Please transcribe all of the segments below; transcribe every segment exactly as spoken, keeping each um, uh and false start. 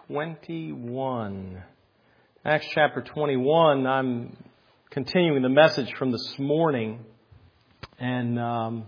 twenty-one. Acts chapter twenty-one, I'm continuing the message from this morning. And um,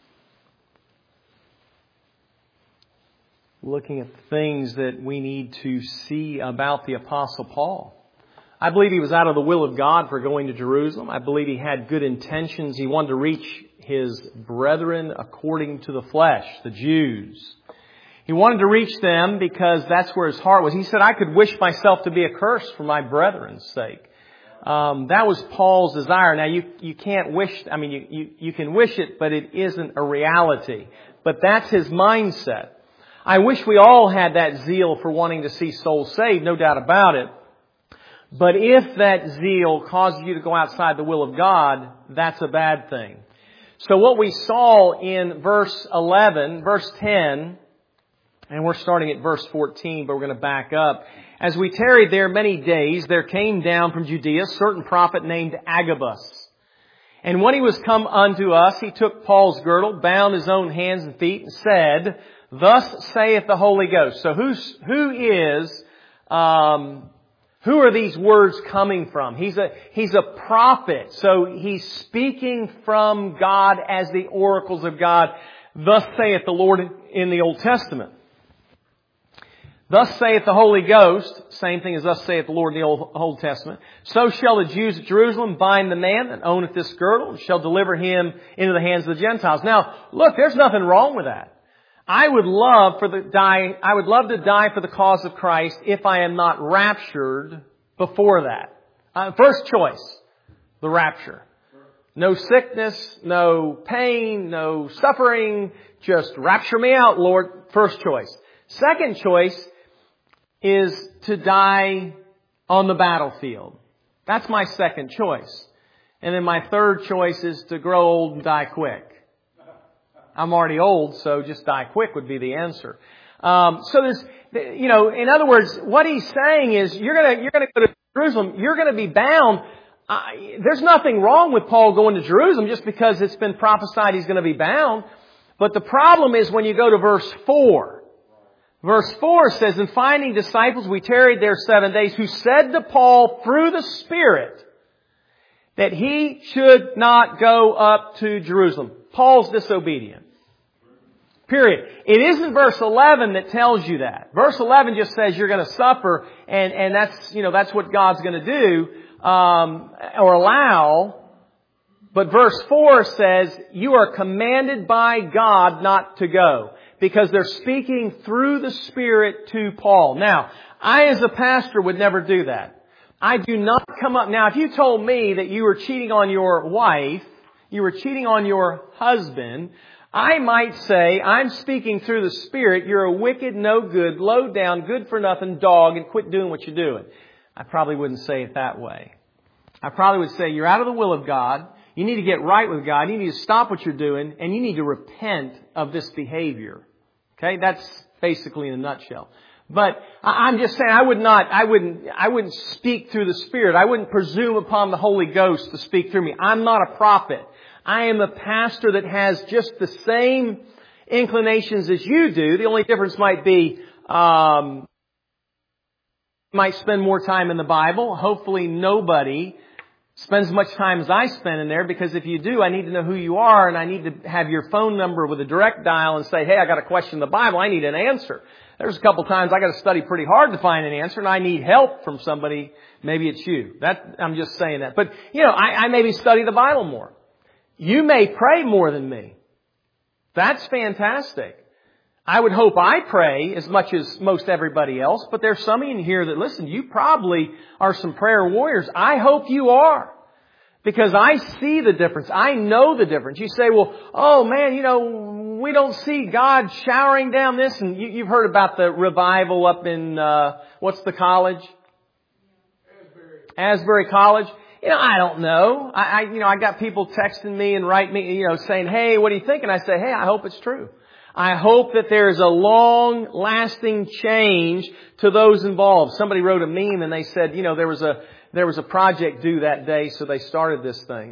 looking at the things that we need to see about the Apostle Paul. I believe he was out of the will of God for going to Jerusalem. I believe he had good intentions. He wanted to reach his brethren according to the flesh, the Jews. He wanted to reach them because that's where his heart was. He said, I could wish myself to be accursed for my brethren's sake. Um, that was Paul's desire. Now, you, you can't wish, I mean, you, you, you can wish it, but it isn't a reality. But that's his mindset. I wish we all had that zeal for wanting to see souls saved, no doubt about it. But if that zeal causes you to go outside the will of God, that's a bad thing. So what we saw in verse eleven, verse ten, and we're starting at verse fourteen, but we're going to back up. As we tarried there many days, there came down from Judea a certain prophet named Agabus. And when he was come unto us, he took Paul's girdle, bound his own hands and feet, and said, Thus saith the Holy Ghost. So who's, who is, um, who are these words coming from? He's a, he's a prophet. So he's speaking from God as the oracles of God. Thus saith the Lord in the Old Testament. Thus saith the Holy Ghost, same thing as thus saith the Lord in the Old, Old Testament. So shall the Jews at Jerusalem bind the man that owneth this girdle, and shall deliver him into the hands of the Gentiles. Now, look, there's nothing wrong with that. I would love for the die, I would love to die for the cause of Christ if I am not raptured before that. Uh, first choice, the rapture. No sickness, no pain, no suffering. Just rapture me out, Lord. First choice. Second choice is to die on the battlefield. That's my second choice. And then my third choice is to grow old and die quick. I'm already old, so just die quick would be the answer. Um, so there's, you know, in other words, what he's saying is you're gonna, you're gonna go to Jerusalem, you're gonna be bound. Uh, there's nothing wrong with Paul going to Jerusalem just because it's been prophesied he's gonna be bound. But the problem is when you go to verse four. Verse four says, And finding disciples, we tarried there seven days, who said to Paul through the Spirit that he should not go up to Jerusalem. Paul's disobedient. Period. It isn't verse eleven that tells you that. Verse eleven just says you're going to suffer, and, and that's, you know, that's what God's going to do, um, or allow. But verse four says you are commanded by God not to go, because they're speaking through the Spirit to Paul. Now, I as a pastor would never do that. I do not come up. Now, if you told me that you were cheating on your wife, you were cheating on your husband, I might say, I'm speaking through the Spirit, you're a wicked, no good, low down, good for nothing dog, and quit doing what you're doing. I probably wouldn't say it that way. I probably would say, you're out of the will of God, you need to get right with God, you need to stop what you're doing, and you need to repent of this behavior. Okay, that's basically in a nutshell. But I'm just saying, I would not, I wouldn't, I wouldn't speak through the Spirit. I wouldn't presume upon the Holy Ghost to speak through me. I'm not a prophet. I am a pastor that has just the same inclinations as you do. The only difference might be, um, might spend more time in the Bible. Hopefully nobody spends as much time as I spend in there, because if you do, I need to know who you are, and I need to have your phone number with a direct dial and say, hey, I got a question in the Bible. I need an answer. There's a couple times I got to study pretty hard to find an answer, and I need help from somebody. Maybe it's you. That, I'm just saying that. But, you know, I, I maybe study the Bible more. You may pray more than me. That's fantastic. I would hope I pray as much as most everybody else, but there's some in here that, listen, you probably are some prayer warriors. I hope you are, because I see the difference. I know the difference. You say, well, oh man, you know, we don't see God showering down this. And you, you've heard about the revival up in, uh, what's the college? Asbury. Asbury College. You know, I don't know. I, I, you know, I got people texting me and write me, you know, saying, hey, what do you think? And I say, hey, I hope it's true. I hope that there's a long lasting change to those involved. Somebody wrote a meme and they said, you know, there was a, there was a project due that day, so they started this thing.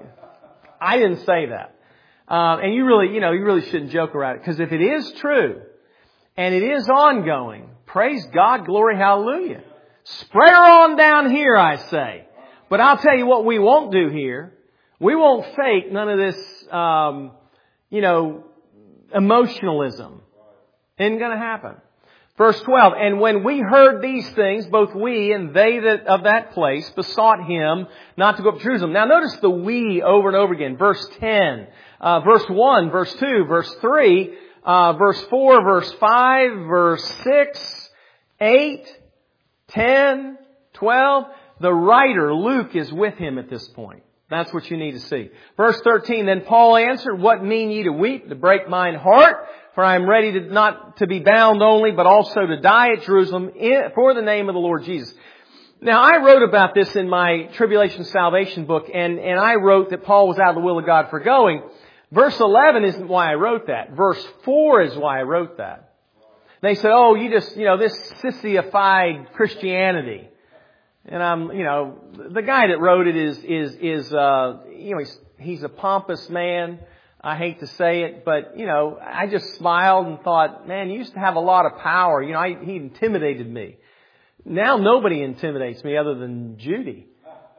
I didn't say that. Uh, and you really, you know, you really shouldn't joke around it, because if it is true and it is ongoing, Praise God, glory, hallelujah. Spray her on down here, I say. But I'll tell you what we won't do here. We won't fake none of this, um, you know, emotionalism. Ain't going to happen. Verse twelve, and when we heard these things, both we and they that of that place besought him not to go up to Jerusalem. Now notice the we over and over again. Verse ten, uh, verse one, verse two, verse three, uh, verse four, verse five, verse six, eight, ten, twelve. The writer, Luke, is with him at this point. That's what you need to see. Verse thirteen, then Paul answered, what mean ye to weep, to break mine heart? For I am ready to not to be bound only, but also to die at Jerusalem for the name of the Lord Jesus. Now, I wrote about this in my Tribulation Salvation book, and, and I wrote that Paul was out of the will of God for going. Verse eleven isn't why I wrote that. Verse four is why I wrote that. They said, oh, you just, you know, this sissified Christianity. And I'm, you know, the guy that wrote it is, is, is, uh, you know, he's, he's a pompous man. I hate to say it, but, you know, I just smiled and thought, man, you used to have a lot of power. You know, I, he intimidated me. Now nobody intimidates me other than Judy.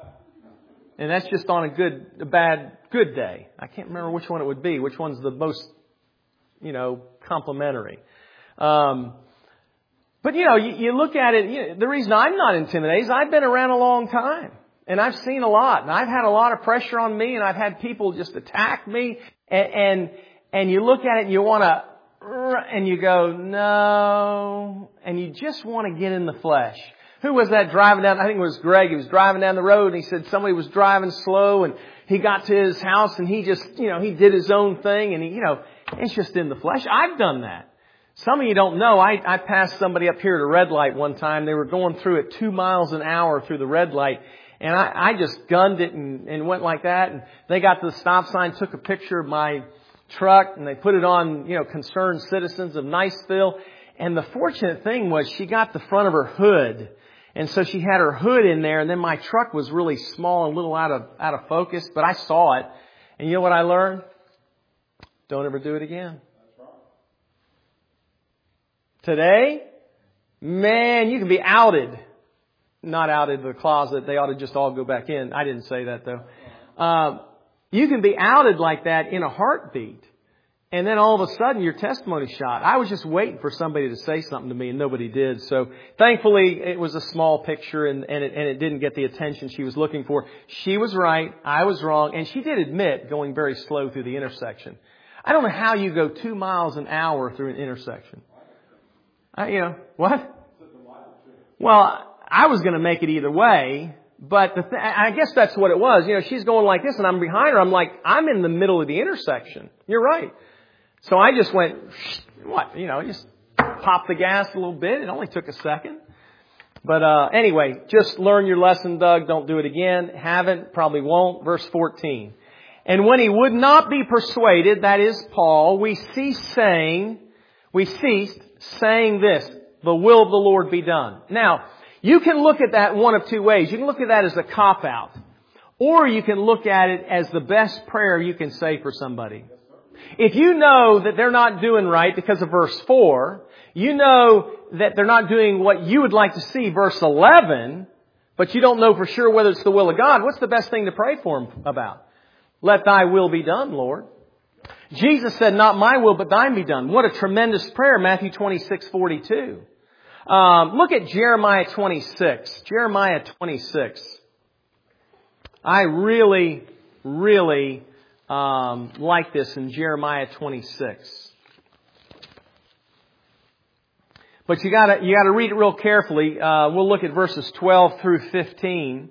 And that's just on a good, a bad, good day. I can't remember which one it would be, which one's the most, you know, complimentary. Um, but, you know, you, you look at it, you know, the reason I'm not intimidated is I've been around a long time. And I've seen a lot. And I've had a lot of pressure on me. And I've had people just attack me. And, and, and you look at it and you want to, and you go, no. And you just want to get in the flesh. Who was that driving down? I think it was Greg. He was driving down the road and he said somebody was driving slow and he got to his house and he just, you know, he did his own thing. And he, you know, it's just in the flesh. I've done that. Some of you don't know. I, I passed somebody up here at a red light one time. They were going through at two miles an hour through the red light. And I, I just gunned it and, and went like that. And they got to the stop sign, took a picture of my truck, and they put it on, you know, Concerned Citizens of Niceville. And the fortunate thing was she got the front of her hood. And so she had her hood in there. And then my truck was really small and a little out of, out of focus. But I saw it. And you know what I learned? Don't ever do it again. Today, man, you can be outed. Not out of the closet. They ought to just all go back in. I didn't say that though. Um, you can be outed like that in a heartbeat. And then all of a sudden your testimony's shot. I was just waiting for somebody to say something to me and nobody did. So thankfully it was a small picture and, and, it, and it didn't get the attention she was looking for. She was right. I was wrong. And she did admit going very slow through the intersection. I don't know how you go two miles an hour through an intersection. I, you know, what? Well, I was going to make it either way, but the th- I guess that's what it was. You know, she's going like this and I'm behind her. I'm like, I'm in the middle of the intersection. You're right. So I just went, what, you know, just popped the gas a little bit. It only took a second. But, uh, anyway, just learn your lesson, Doug. Don't do it again. Haven't, probably won't. Verse fourteen. And when he would not be persuaded, that is Paul, we ceased saying, we ceased saying this, the will of the Lord be done. Now, you can look at that one of two ways. You can look at that as a cop-out. Or you can look at it as the best prayer you can say for somebody. If you know that they're not doing right because of verse four, you know that they're not doing what you would like to see, verse eleven, but you don't know for sure whether it's the will of God, what's the best thing to pray for them about? Let thy will be done, Lord. Jesus said, not my will, but thine be done. What a tremendous prayer, Matthew twenty-six forty-two. Um, look at Jeremiah twenty-six. Jeremiah twenty-six. I really, really um, like this in Jeremiah twenty-six. But you gotta you gotta read it real carefully. Uh, we'll look at verses twelve through fifteen.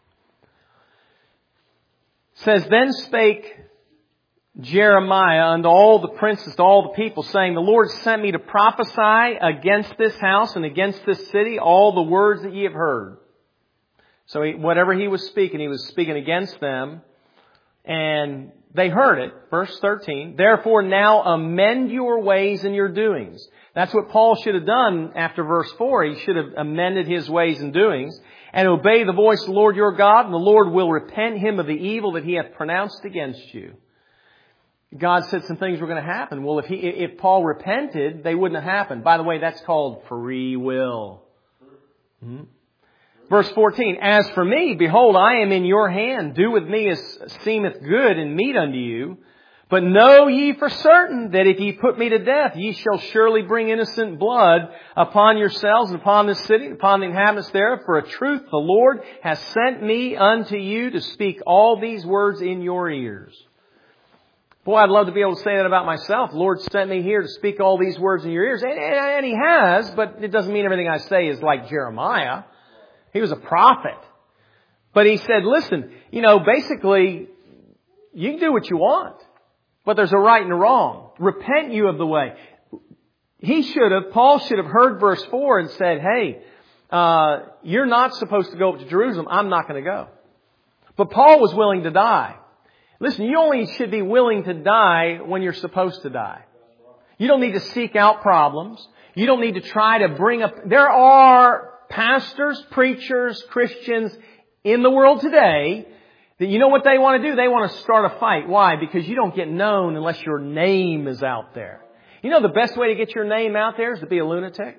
It says, then spake Jeremiah unto all the princes, to all the people, saying, the Lord sent me to prophesy against this house and against this city all the words that ye have heard. So he, whatever he was speaking, he was speaking against them. And they heard it. Verse thirteen. Therefore now amend your ways and your doings. That's what Paul should have done after verse four. He should have amended his ways and doings. And obey the voice of the Lord your God, and the Lord will repent him of the evil that he hath pronounced against you. God said some things were going to happen. Well, if he, if Paul repented, they wouldn't have happened. By the way, that's called free will. Hmm? Verse fourteen, as for me, behold, I am in your hand. Do with me as seemeth good and meet unto you. But know ye for certain that if ye put me to death, ye shall surely bring innocent blood upon yourselves and upon this city, and upon the inhabitants thereof. For a truth, the Lord has sent me unto you to speak all these words in your ears. Boy, I'd love to be able to say that about myself. The Lord sent me here to speak all these words in your ears. And, and, and He has, but it doesn't mean everything I say is like Jeremiah. He was a prophet. But He said, listen, you know, basically, you can do what you want. But there's a right and a wrong. Repent you of the way. He should have, Paul should have heard verse four and said, hey, uh, you're not supposed to go up to Jerusalem. I'm not going to go. But Paul was willing to die. Listen, you only should be willing to die when you're supposed to die. You don't need to seek out problems. You don't need to try to bring up... There are pastors, preachers, Christians in the world today that you know what they want to do? They want to start a fight. Why? Because you don't get known unless your name is out there. You know the best way to get your name out there is to be a lunatic?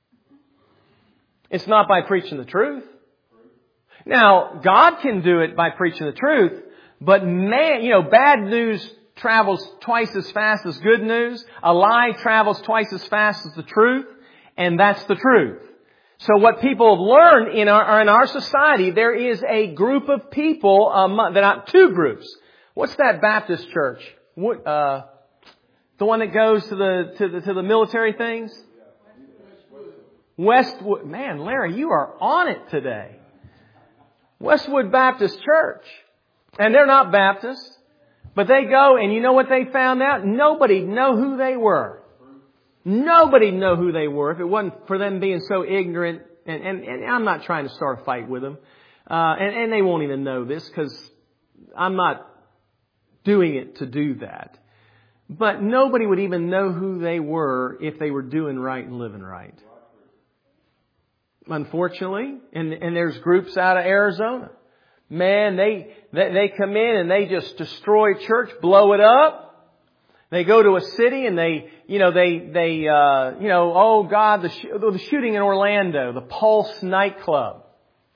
It's not by preaching the truth. Now, God can do it by preaching the truth, but man, you know, bad news travels twice as fast as good news. A lie travels twice as fast as the truth, and that's the truth. So what people have learned in our, in our society, there is a group of people, um, that are two groups. What's that Baptist church? What, uh, the one that goes to the, to the, to the military things? Westwood. Man, Larry, you are on it today. Westwood Baptist Church. And they're not Baptists, but they go and you know what they found out? Nobody'd know who they were. Nobody'd know who they were if it wasn't for them being so ignorant. And, and, and I'm not trying to start a fight with them. Uh, and, and they won't even know this because I'm not doing it to do that. But nobody would even know who they were if they were doing right and living right. Unfortunately, and, and there's groups out of Arizona. Man, they, they they come in and they just destroy church, blow it up. They go to a city and they, you know, they, they, uh, you know, oh God, the, sh- the shooting in Orlando, the Pulse nightclub.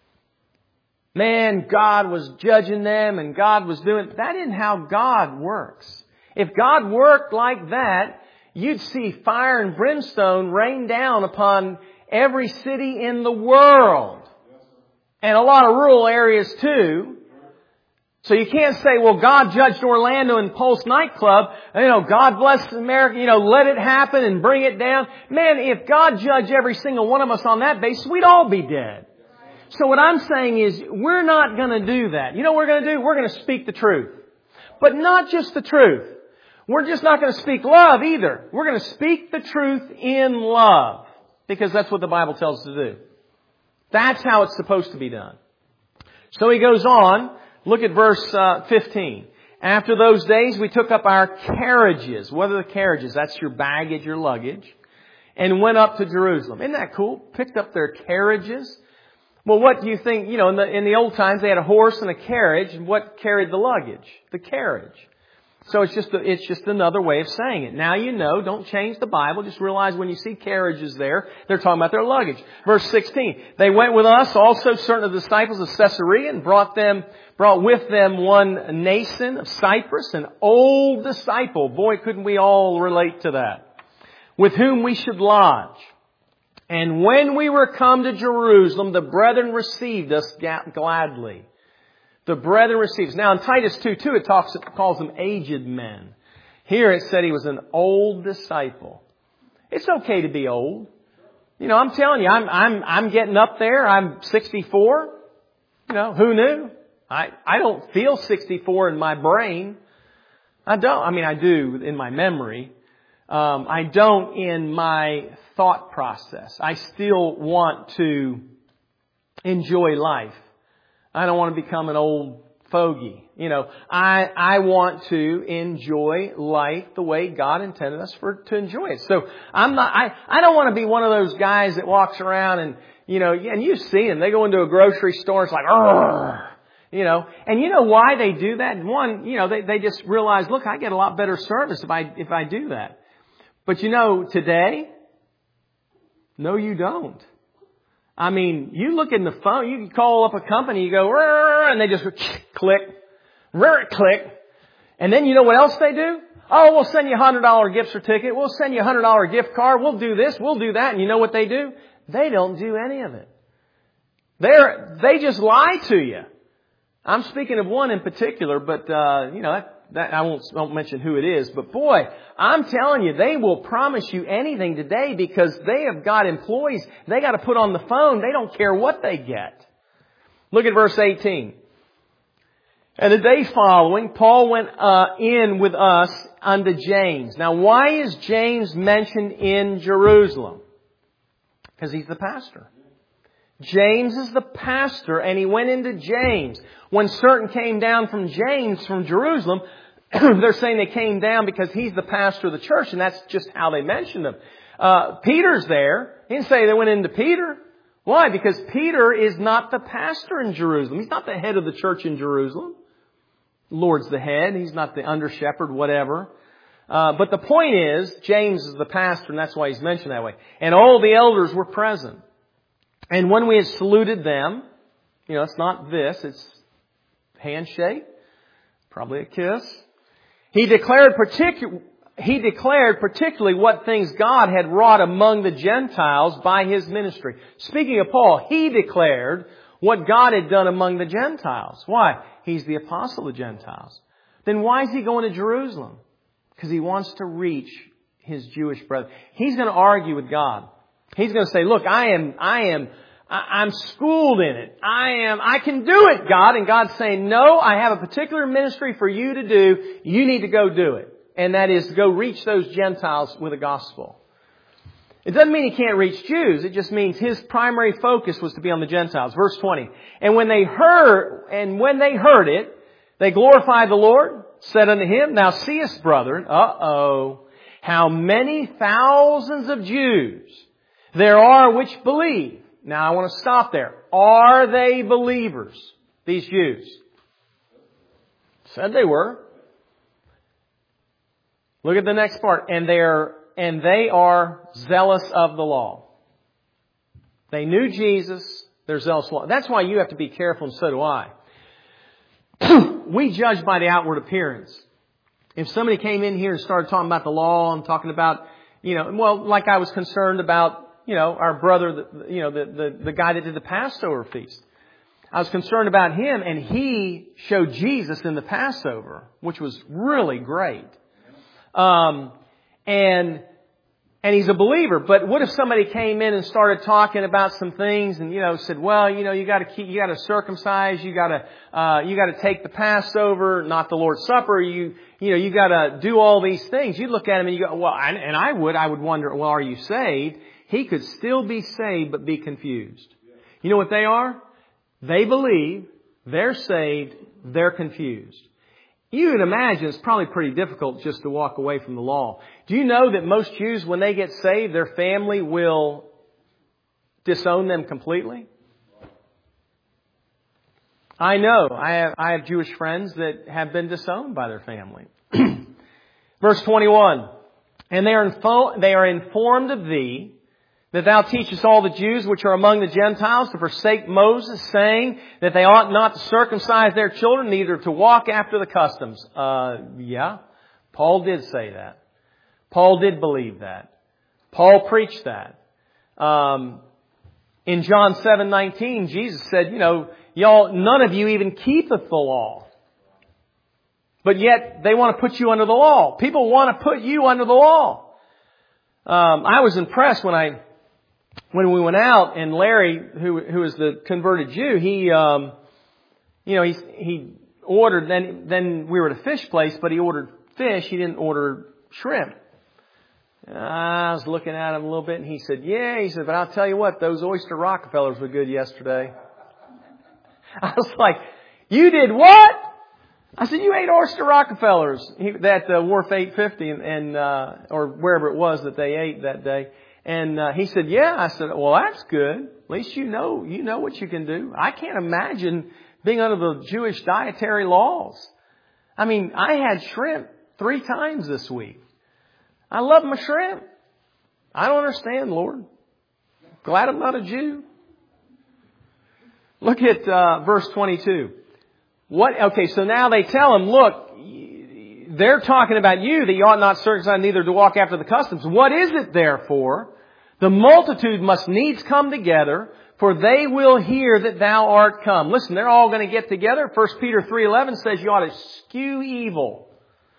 Man, God was judging them and God was doing, that isn't how God works. If God worked like that, you'd see fire and brimstone rain down upon every city in the world. And a lot of rural areas too. So you can't say, well, God judged Orlando and Pulse nightclub. You know, God bless America. You know, let it happen and bring it down. Man, if God judged every single one of us on that basis, we'd all be dead. So what I'm saying is, we're not going to do that. You know what we're going to do? We're going to speak the truth. But not just the truth. We're just not going to speak love either. We're going to speak the truth in love. Because that's what the Bible tells us to do. That's how it's supposed to be done. So he goes on. Look at verse uh, fifteen. After those days, we took up our carriages. What are the carriages? That's your baggage, your luggage. And went up to Jerusalem. Isn't that cool? Picked up their carriages. Well, what do you think? You know, in the, in the old times, they had a horse and a carriage. And what carried the luggage? The carriage. So it's just a, it's just another way of saying it. Now you know, don't change the Bible. Just realize when you see carriages there, they're talking about their luggage. Verse sixteen. They went with us also certain of the disciples of Caesarea and brought them, brought with them one Nason of Cyprus, an old disciple. Boy, couldn't we all relate to that. With whom we should lodge. And when we were come to Jerusalem, the brethren received us gladly. The brethren receives. Now in Titus two two, it talks, it calls them aged men. Here it said he was an old disciple. It's okay to be old. You know, I'm telling you, I'm, I'm, I'm getting up there. I'm sixty-four. You know, who knew? I, I don't feel sixty-four in my brain. I don't. I mean, I do in my memory. Um, I don't in my thought process. I still want to enjoy life. I don't want to become an old fogey. You know, I, I want to enjoy life the way God intended us for, to enjoy it. So I'm not, I, I don't want to be one of those guys that walks around and, you know, and you see them. They go into a grocery store. It's like, argh. You know, and you know why they do that? One, you know, they, they just realize, look, I get a lot better service if I, if I do that. But you know, today, no, you don't. I mean, you look in the phone, you can call up a company, you go, and they just click, click. And then you know what else they do? Oh, we'll send you a one hundred dollars gift certificate. We'll send you a one hundred dollars gift card. We'll do this. We'll do that. And you know what they do? They don't do any of it. They're, they just lie to you. I'm speaking of one in particular, but, uh, you know, that, that, I won't, won't mention who it is. But boy, I'm telling you, they will promise you anything today because they have got employees they got to put on the phone. They don't care what they get. Look at verse eighteen. And the day following, Paul went uh, in with us unto James. Now, why is James mentioned in Jerusalem? Because he's the pastor. James is the pastor, and he went into James. When certain came down from James from Jerusalem, they're saying they came down because he's the pastor of the church, and that's just how they mentioned him. Uh, Peter's there. He didn't say they went into Peter. Why? Because Peter is not the pastor in Jerusalem. He's not the head of the church in Jerusalem. The Lord's the head. He's not the under shepherd, whatever. Uh, but the point is, James is the pastor, and that's why he's mentioned that way. And all the elders were present. And when we had saluted them, you know, it's not this, it's handshake, probably a kiss. He declared particu- he declared particularly what things God had wrought among the Gentiles by his ministry. Speaking of Paul, he declared what God had done among the Gentiles. Why? He's the apostle of the Gentiles. Then why is he going to Jerusalem? Because he wants to reach his Jewish brethren. He's going to argue with God. He's going to say, look, I am, I am, I'm schooled in it. I am, I can do it, God. And God's saying, no, I have a particular ministry for you to do. You need to go do it. And that is to go reach those Gentiles with the gospel. It doesn't mean he can't reach Jews. It just means his primary focus was to be on the Gentiles. Verse twenty. And when they heard, and when they heard it, they glorified the Lord, said unto him, Thou seest, brethren, uh-oh, how many thousands of Jews there are which believe. Now I want to stop there. Are they believers, these Jews? Said they were. Look at the next part. And they are, and they are zealous of the law. They knew Jesus. They're zealous of the law. That's why you have to be careful, and so do I. We judge by the outward appearance. If somebody came in here and started talking about the law and talking about, you know, well, like I was concerned about, you know, our brother, you know, the, the, the guy that did the Passover feast. I was concerned about him, and he showed Jesus in the Passover, which was really great. Um, and, and he's a believer. But what if somebody came in and started talking about some things and, you know, said, well, you know, you got to keep, you got to circumcise, you got to, uh, you got to take the Passover, not the Lord's Supper, you, you know, you got to do all these things. You look at him and you go, well, and, and I would, I would wonder, well, are you saved? He could still be saved but be confused. You know what they are? They believe, they're saved, they're confused. You can imagine it's probably pretty difficult just to walk away from the law. Do you know that most Jews, when they get saved, their family will disown them completely? I know. I have, I have Jewish friends that have been disowned by their family. Verse twenty-one. And they are, info- they are informed of thee, that thou teachest all the Jews which are among the Gentiles to forsake Moses, saying that they ought not to circumcise their children, neither to walk after the customs. Uh, yeah, Paul did say that. Paul did believe that. Paul preached that. Um, in John seven nineteen, Jesus said, you know, y'all, none of you even keepeth the law. But yet they want to put you under the law. People want to put you under the law. Um, I was impressed when I, when we went out, and Larry, who who is the converted Jew, he, um, you know, he he ordered. Then then we were at a fish place, but he ordered fish. He didn't order shrimp. I was looking at him a little bit, and he said, "Yeah," he said, "but I'll tell you what, those oyster Rockefellers were good yesterday." I was like, "You did what?" I said, "You ate oyster Rockefellers." He, that uh, Wharf eight fifty, and, and uh, or wherever it was that they ate that day. And uh, he said, "Yeah." I said, "Well, that's good." At least you know, you know what you can do. I can't imagine being under the Jewish dietary laws. I mean, I had shrimp three times this week. I love my shrimp. I don't understand, Lord. Glad I'm not a Jew. Look at uh, verse twenty-two. What? Okay, so now they tell him, look, they're talking about you, that you ought not circumcise, neither to walk after the customs. What is it therefore? The multitude must needs come together, for they will hear that thou art come. Listen, they're all going to get together. First Peter three eleven says you ought to eschew evil.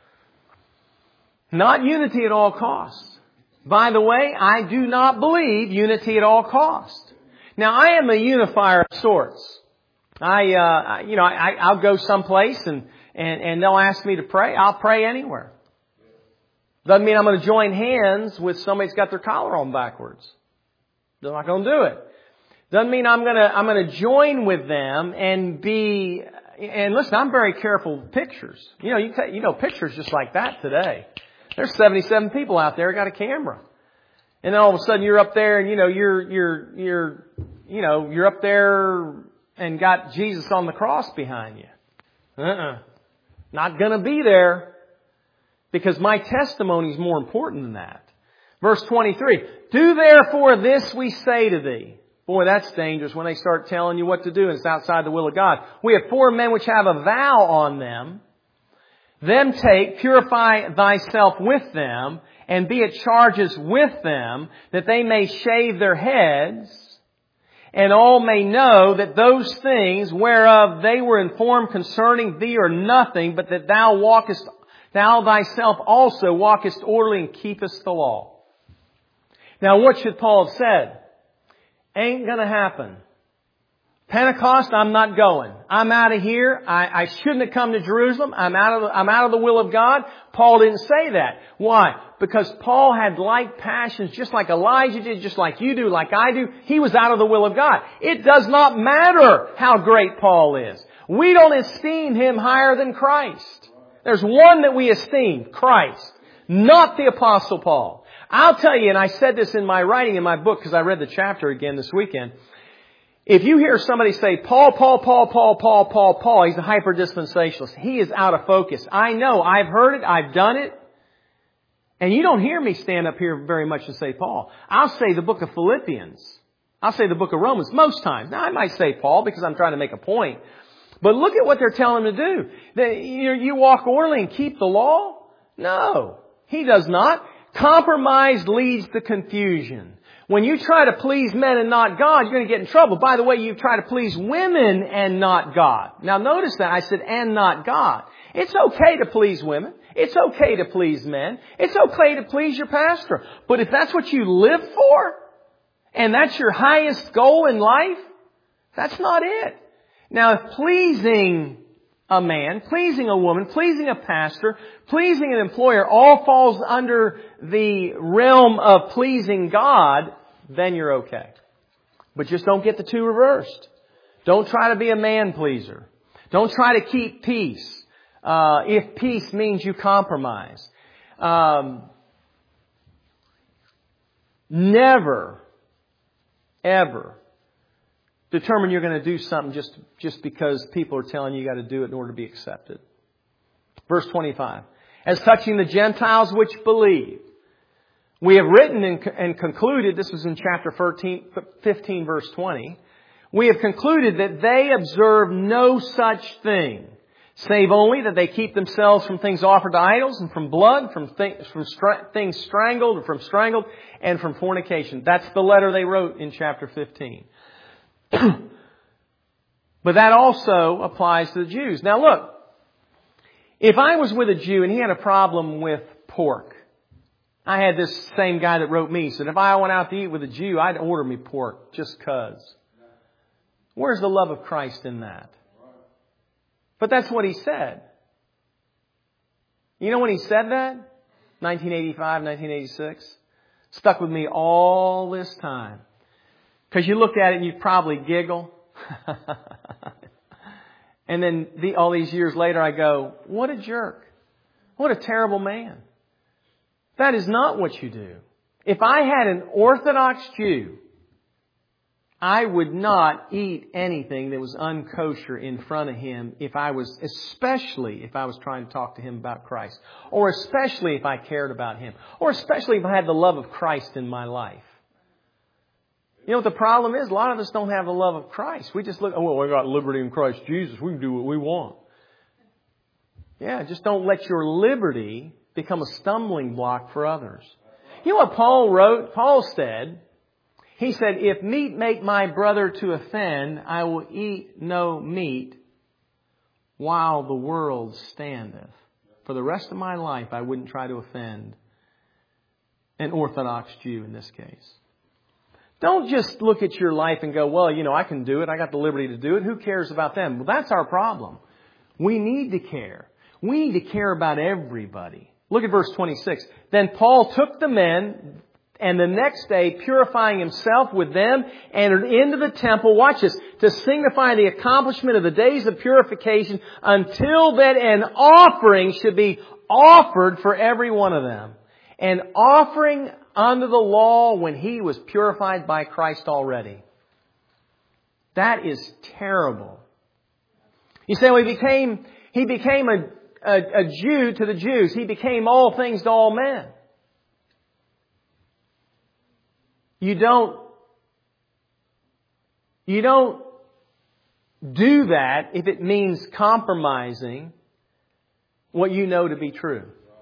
Not unity at all costs. By the way, I do not believe unity at all costs. Now, I am a unifier of sorts. I, uh, you know, I, I'll go someplace and, and, and they'll ask me to pray. I'll pray anywhere. Doesn't mean I'm going to join hands with somebody that's got their collar on backwards. They're not going to do it. Doesn't mean I'm going to, I'm going to join with them and be, and listen, I'm very careful with pictures. You know, you, t- you know, pictures just like that today. There's seventy-seven people out there who got a camera. And then all of a sudden you're up there and, you know, you're, you're, you're, you know, you're up there and got Jesus on the cross behind you. Uh-uh. Not going to be there, because my testimony is more important than that. Verse twenty-three. Do therefore this we say to thee. Boy, that's dangerous when they start telling you what to do and it's outside the will of God. We have four men which have a vow on them. Them take, purify thyself with them, and be at charges with them, that they may shave their heads, and all may know that those things whereof they were informed concerning thee are nothing, but that thou walkest, thou thyself also walkest orderly and keepest the law. Now, what should Paul have said? Ain't gonna happen. Pentecost, I'm not going. I'm out of here. I, I shouldn't have come to Jerusalem. I'm out of the, I'm out of the will of God. Paul didn't say that. Why? Because Paul had like passions, just like Elijah did, just like you do, like I do. He was out of the will of God. It does not matter how great Paul is. We don't esteem him higher than Christ. There's one that we esteem, Christ, not the Apostle Paul. I'll tell you, and I said this in my writing in my book because I read the chapter again this weekend. If you hear somebody say, Paul, Paul, Paul, Paul, Paul, Paul, Paul, he's a hyper-dispensationalist. He is out of focus. I know. I've heard it. I've done it. And you don't hear me stand up here very much and say Paul. I'll say the book of Philippians. I'll say the book of Romans most times. Now, I might say Paul because I'm trying to make a point. But look at what they're telling him to do. They, you, you walk orderly and keep the law? No, he does not. Compromise leads to confusion. When you try to please men and not God, you're going to get in trouble. By the way, you try to please women and not God. Now notice that I said and not God. It's okay to please women. It's okay to please men. It's okay to please your pastor. But if that's what you live for, and that's your highest goal in life, that's not it. Now, if pleasing a man, pleasing a woman, pleasing a pastor, pleasing an employer all falls under the realm of pleasing God, then you're okay. But just don't get the two reversed. Don't try to be a man pleaser. Don't try to keep peace. Uh, if peace means you compromise. Um, never, ever determine you're going to do something just, just because people are telling you you got to do it in order to be accepted. Verse twenty-five. As touching the Gentiles which believe, we have written and, and concluded, this was in chapter fifteen, verse twenty, we have concluded that they observe no such thing, save only that they keep themselves from things offered to idols, and from blood, from, th- from stra- things strangled, and from strangled, and from fornication. That's the letter they wrote in chapter fifteen. But that also applies to the Jews. Now look, if I was with a Jew and he had a problem with pork, I had this same guy that wrote me, said if I went out to eat with a Jew, I'd order me pork just 'cause. Where's the love of Christ in that? But that's what he said. You know when he said that? nineteen eighty-five, nineteen eighty-six. Stuck with me all this time. Because you look at it and you'd probably giggle. And then the, all these years later I go, what a jerk. What a terrible man. That is not what you do. If I had an Orthodox Jew I would not eat anything that was unkosher in front of him if I was, especially if I was trying to talk to him about Christ. Or especially if I cared about him. Or especially if I had the love of Christ in my life. You know what the problem is? A lot of us don't have the love of Christ. We just look, oh, well, we got liberty in Christ Jesus. We can do what we want. Yeah, just don't let your liberty become a stumbling block for others. You know what Paul wrote? Paul said, he said, if meat make my brother to offend, I will eat no meat while the world standeth. For the rest of my life, I wouldn't try to offend an Orthodox Jew in this case. Don't just look at your life and go, well, you know, I can do it. I got the liberty to do it. Who cares about them? Well, that's our problem. We need to care. We need to care about everybody. Look at verse twenty-six. Then Paul took the men, and the next day, purifying himself with them, entered into the temple, watch this, to signify the accomplishment of the days of purification, until that an offering should be offered for every one of them. An offering under the law when he was purified by Christ already. That is terrible. You say, well, he became, he became a, a, a Jew to the Jews. He became all things to all men. You don't, you don't do that if it means compromising what you know to be true.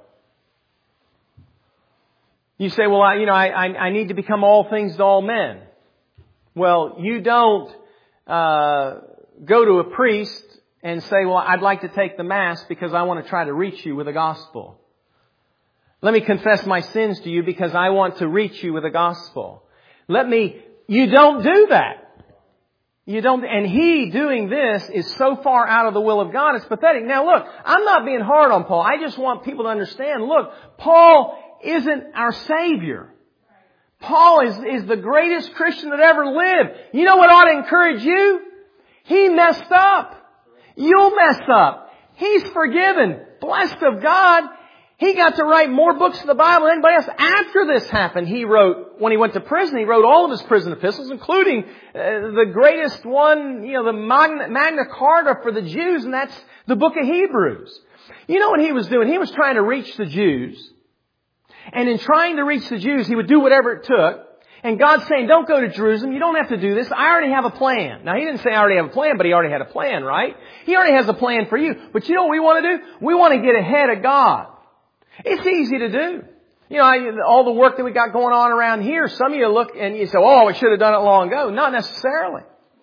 You say, well, I, you know, I, I, I need to become all things to all men. Well, you don't uh, go to a priest and say, well, I'd like to take the Mass because I want to try to reach you with the gospel. Let me confess my sins to you because I want to reach you with the gospel. Let me, you don't do that. You don't, and he doing this is so far out of the will of God, it's pathetic. Now look, I'm not being hard on Paul. I just want people to understand, look, Paul isn't our Savior. Paul is, is the greatest Christian that ever lived. You know what ought to encourage you? He messed up. You'll mess up. He's forgiven. Blessed of God. He got to write more books of the Bible than anybody else. After this happened, he wrote, when he went to prison, he wrote all of his prison epistles, including uh, the greatest one, you know, the Magna, Magna Carta for the Jews, and that's the book of Hebrews. You know what he was doing? He was trying to reach the Jews. And in trying to reach the Jews, he would do whatever it took. And God's saying, don't go to Jerusalem. You don't have to do this. I already have a plan. Now, he didn't say I already have a plan, but he already had a plan, right? He already has a plan for you. But you know what we want to do? We want to get ahead of God. It's easy to do. You know, I, all the work that we got going on around here, some of you look and you say, oh, we should have done it long ago. Not necessarily.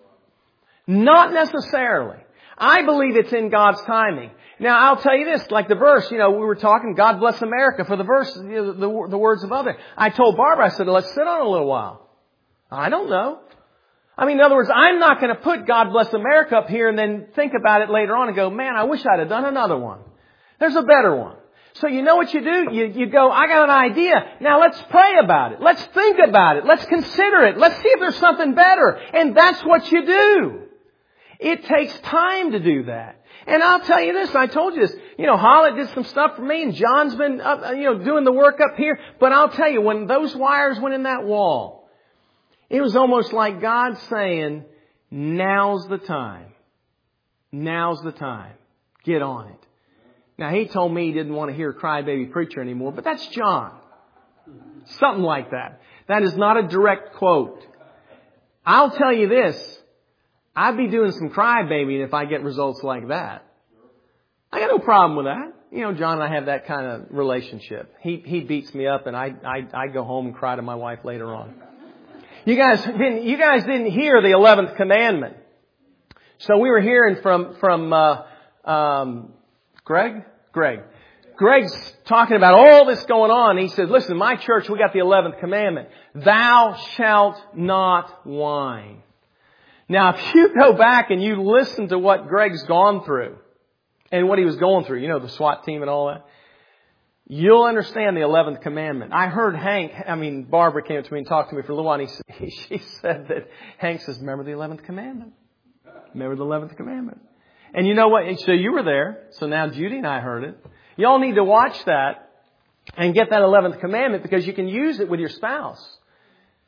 Not necessarily. I believe it's in God's timing. Now, I'll tell you this, like the verse, you know, we were talking, God bless America, for the verse, you know, the, the words of others. I told Barbara, I said, let's sit on it a little while. I don't know. I mean, in other words, I'm not going to put God bless America up here and then think about it later on and go, man, I wish I'd have done another one. There's a better one. So you know what you do? You, you go, I got an idea. Now let's pray about it. Let's think about it. Let's consider it. Let's see if there's something better. And that's what you do. It takes time to do that. And I'll tell you this, I told you this, you know, Hollett did some stuff for me and John's been, up, you know, doing the work up here. But I'll tell you, when those wires went in that wall, it was almost like God saying, now's the time. Now's the time. Get on it. Now, he told me he didn't want to hear a crybaby preacher anymore, but that's John. Something like that. That is not a direct quote. I'll tell you this. I'd be doing some crybabying if I get results like that. I got no problem with that. You know, John and I have that kind of relationship. He he beats me up, and I I, I go home and cry to my wife later on. You guys didn't you guys didn't hear the eleventh commandment. So we were hearing from from uh, um, Greg. Greg. Greg's talking about all this going on. He says, "Listen, my church, we got the eleventh commandment: Thou shalt not whine." Now, if you go back and you listen to what Greg's gone through and what he was going through, you know, the SWAT team and all that, you'll understand the eleventh commandment. I heard Hank, I mean, Barbara came up to me and talked to me for a little while, and he, she said that Hank says, remember the eleventh commandment. Remember the eleventh commandment. And you know what? So you were there. So now Judy and I heard it. Y'all need to watch that and get that eleventh commandment because you can use it with your spouse.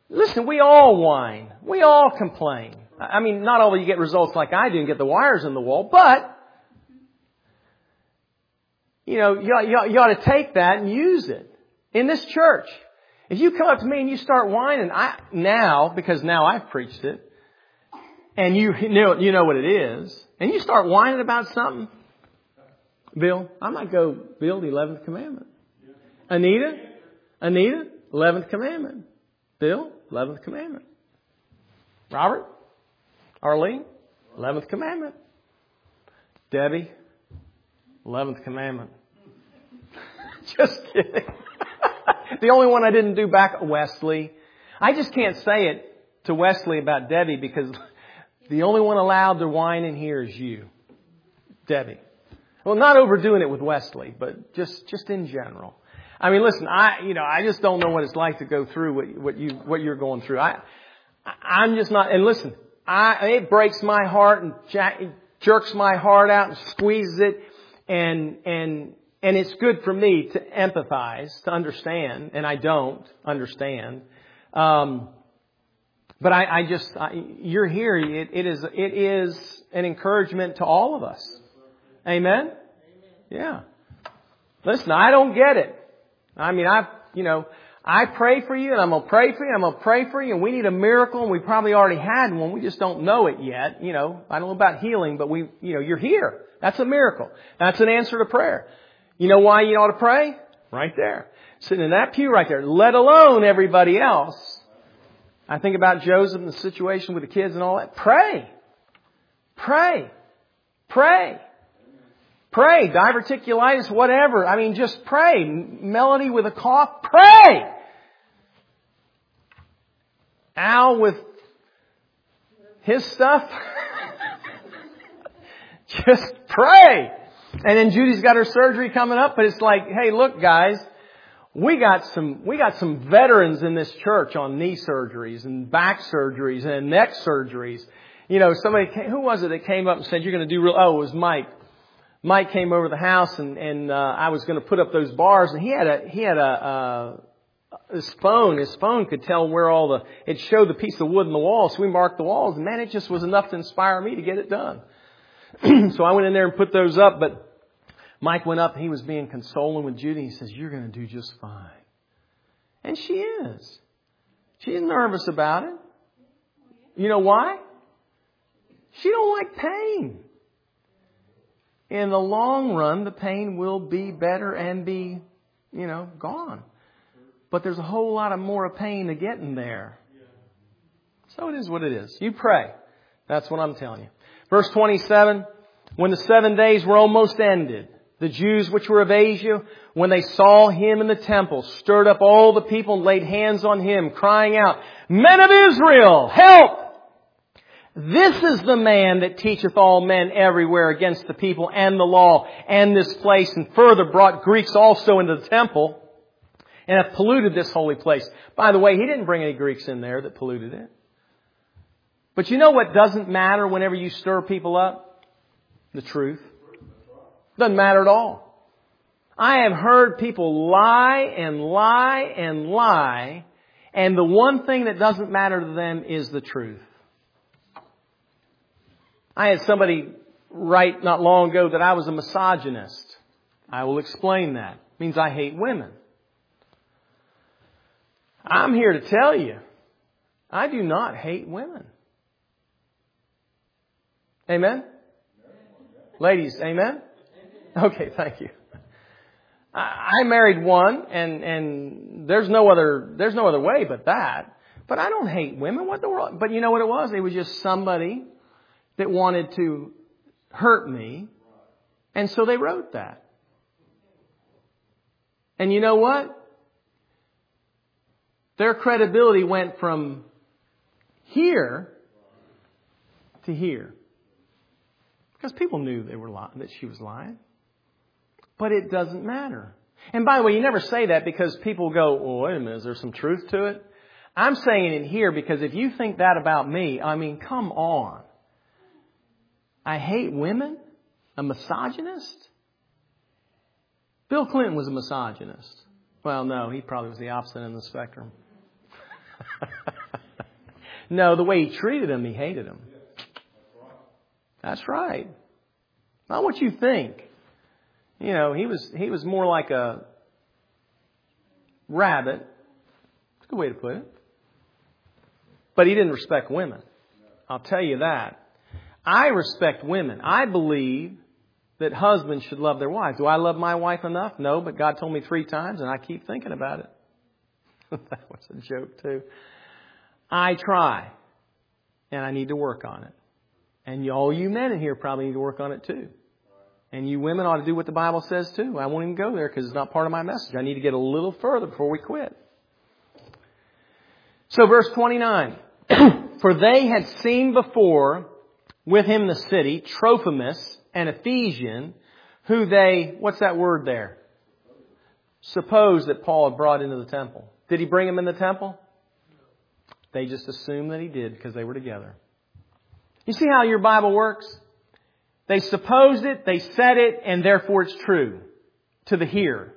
Listen, we all whine. We all complain. I mean, not only you get results like I do and get the wires in the wall, but, you know, you, you, you ought to take that and use it in this church. If you come up to me and you start whining, I, now, because now I've preached it, and you know, you know what it is, and you start whining about something, Bill, I might go, Bill, the eleventh commandment. Anita, Anita, eleventh commandment. Bill, eleventh commandment. Robert, Arlene, eleventh commandment. Debbie, eleventh commandment. Just kidding. The only one I didn't do back, Wesley. I just can't say it to Wesley about Debbie because the only one allowed to whine in here is you, Debbie. Well, not overdoing it with Wesley, but just, just in general. I mean, listen, I, you know, I just don't know what it's like to go through what, what you, what you're going through. I, I'm just not, and listen, I, it breaks my heart and jack, jerks my heart out and squeezes it. And, and, and it's good for me to empathize, to understand, and I don't understand. Um, but I, I just, I, you're here. It, it is, it is an encouragement to all of us. Amen? Yeah. Listen, I don't get it. I mean, I've, you know, I pray for you and I'm going to pray for you. I'm going to pray for you and we need a miracle and we probably already had one. We just don't know it yet. You know, I don't know about healing, but we, you know, you're here. That's a miracle. That's an answer to prayer. You know why you ought to pray? Right there. Sitting in that pew right there, let alone everybody else. I think about Joseph and the situation with the kids and all that. Pray. Pray. Pray. Pray. Diverticulitis, whatever. I mean, just pray. Melody with a cough. Pray. Al with his stuff. Just pray. And then Judy's got her surgery coming up, but it's like, hey, look, guys, we got some, we got some veterans in this church on knee surgeries and back surgeries and neck surgeries. You know, somebody came, who was it that came up and said, you're going to do real, oh, it was Mike. Mike came over the house and, and, uh, I was going to put up those bars and he had a, he had a, uh, his phone, his phone could tell where all the, it showed the piece of wood in the wall. So we marked the walls and man, it just was enough to inspire me to get it done. So I went in there and put those up, but Mike went up and he was being consoling with Judy. He says, you're going to do just fine. And she is. She's nervous about it. You know why? She don't like pain. In the long run, the pain will be better and be, you know, gone. But there's a whole lot of more pain to get in there. So it is what it is. You pray. That's what I'm telling you. Verse twenty-seven, when the seven days were almost ended, the Jews which were of Asia, when they saw him in the temple, stirred up all the people and laid hands on him, crying out, Men of Israel, help! This is the man that teacheth all men everywhere against the people and the law and this place, and further brought Greeks also into the temple, and hath polluted this holy place. By the way, he didn't bring any Greeks in there that polluted it. But you know what doesn't matter whenever you stir people up? The truth. Doesn't matter at all. I have heard people lie and lie and lie, and the one thing that doesn't matter to them is the truth. I had somebody write not long ago that I was a misogynist. I will explain that. It means I hate women. I'm here to tell you, I do not hate women. Amen? Ladies, amen? Okay, thank you. I, I married one and, and there's no other, there's no other way but that. But I don't hate women. What the world? But you know what it was? It was just somebody that wanted to hurt me. And so they wrote that. And you know what? Their credibility went from here to here. Because people knew they were lying, that she was lying. But it doesn't matter. And by the way, you never say that because people go, well, wait a minute, is there some truth to it? I'm saying it here because if you think that about me, I mean, come on. I hate women? A misogynist? Bill Clinton was a misogynist. Well, no, he probably was the opposite end of the spectrum. No, the way he treated him, he hated him. That's right. Not what you think. You know, he was he was more like a rabbit. That's a good way to put it. But he didn't respect women. I'll tell you that. I respect women. I believe that husbands should love their wives. Do I love my wife enough? No, but God told me three times and I keep thinking about it. That was a joke too. I try. And I need to work on it. And all you men in here probably need to work on it too. And you women ought to do what the Bible says too. I won't even go there because it's not part of my message. I need to get a little further before we quit. So verse twenty-nine. For they had seen before with him in the city Trophimus, an Ephesian, who they, what's that word there? Suppose that Paul had brought into the temple. Did he bring him in the temple? They just assumed that he did because they were together. You see how your Bible works? They supposed it, they said it, and therefore it's true to the hearer.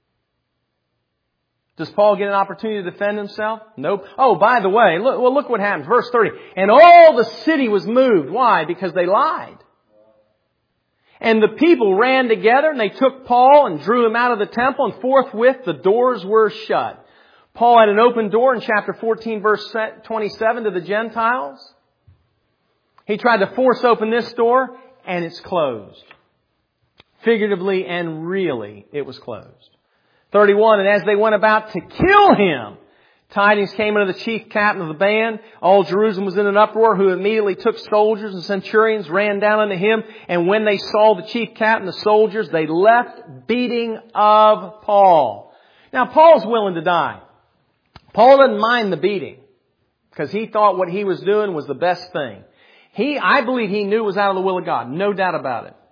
Does Paul get an opportunity to defend himself? Nope. Oh, by the way, look, well, look what happens. Verse thirty. And all the city was moved. Why? Because they lied. And the people ran together and they took Paul and drew him out of the temple, and forthwith the doors were shut. Paul had an open door in chapter fourteen, verse twenty-seven to the Gentiles. He tried to force open this door and it's closed. Figuratively and really, it was closed. thirty-one, and as they went about to kill him, tidings came unto the chief captain of the band. All Jerusalem was in an uproar, who immediately took soldiers and centurions, ran down unto him. And when they saw the chief captain, the soldiers, they left beating of Paul. Now, Paul's willing to die. Paul didn't mind the beating because he thought what he was doing was the best thing. He, I believe he knew it was out of the will of God. No doubt about it.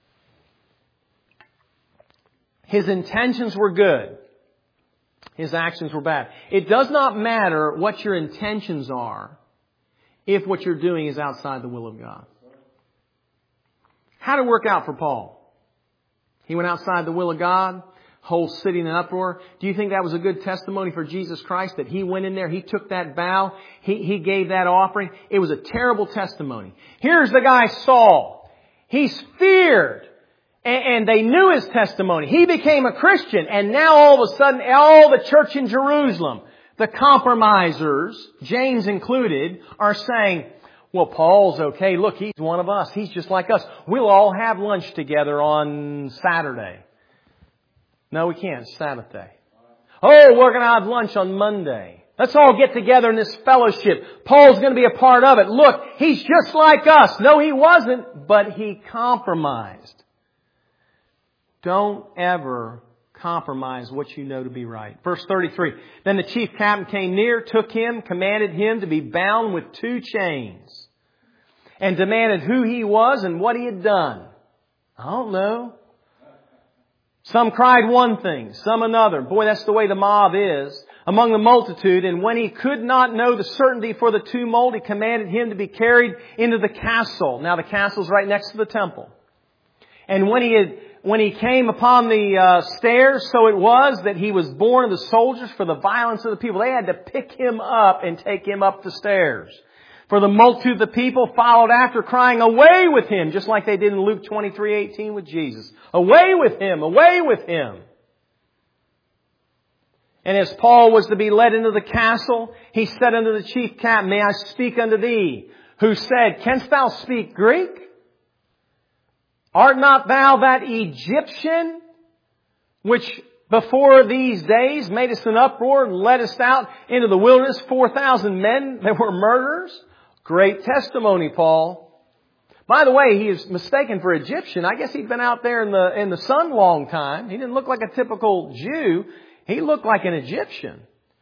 His intentions were good. His actions were bad. It does not matter what your intentions are if what you're doing is outside the will of God. How did it work out for Paul? He went outside the will of God. Whole city in an uproar. Do you think that was a good testimony for Jesus Christ? That he went in there, he took that vow, he, he gave that offering. It was a terrible testimony. Here's the guy Saul. He's feared. And they knew his testimony. He became a Christian. And now all of a sudden, all the church in Jerusalem, the compromisers, James included, are saying, well, Paul's okay. Look, he's one of us. He's just like us. We'll all have lunch together on Saturday. No, we can't. It's Sabbath day. Oh, we're going to have lunch on Monday. Let's all get together in this fellowship. Paul's going to be a part of it. Look, he's just like us. No, he wasn't, but he compromised. Don't ever compromise what you know to be right. Verse thirty-three. Then the chief captain came near, took him, commanded him to be bound with two chains, and demanded who he was and what he had done. I don't know. Some cried one thing, some another. Boy, that's the way the mob is. Among the multitude, and when he could not know the certainty for the tumult, he commanded him to be carried into the castle. Now the castle's right next to the temple. And when he had When he came upon the uh, stairs, so it was that he was borne of the soldiers for the violence of the people. They had to pick him up and take him up the stairs. For the multitude of the people followed after, crying, away with him, just like they did in Luke twenty-three eighteen with Jesus. Away with him, away with him. And as Paul was to be led into the castle, he said unto the chief captain, may I speak unto thee? Who said, canst thou speak Greek? Art not thou that Egyptian, which before these days made us an uproar and led us out into the wilderness, four thousand men that were murderers? Great testimony, Paul. By the way, he is mistaken for Egyptian. I guess he'd been out there in the, in the sun a long time. He didn't look like a typical Jew. He looked like an Egyptian.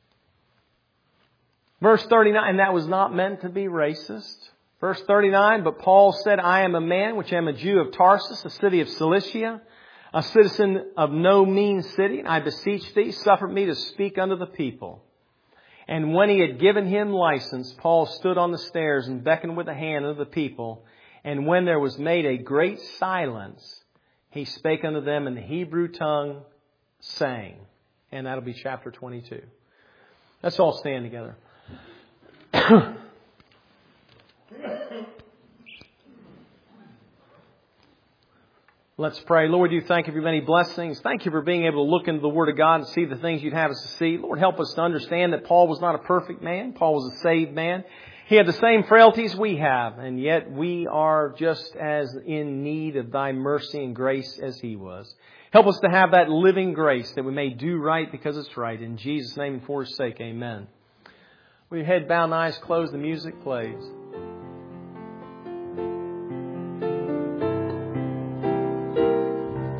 Verse thirty-nine, and that was not meant to be racist. Verse thirty-nine, but Paul said, I am a man which am a Jew of Tarsus, a city of Cilicia, a citizen of no mean city. And I beseech thee, suffer me to speak unto the people. And when he had given him license, Paul stood on the stairs and beckoned with the hand unto the people. And when there was made a great silence, he spake unto them in the Hebrew tongue, saying, and that'll be chapter twenty-two. Let's all stand together. Let's pray. Lord, you thank you for many blessings. Thank you for being able to look into the Word of God and see the things you'd have us to see. Lord, help us to understand that Paul was not a perfect man. Paul was a saved man. He had the same frailties we have, and yet we are just as in need of Thy mercy and grace as he was. Help us to have that living grace that we may do right because it's right. In Jesus' name and for His sake, amen. With your head bowed and eyes closed, the music plays.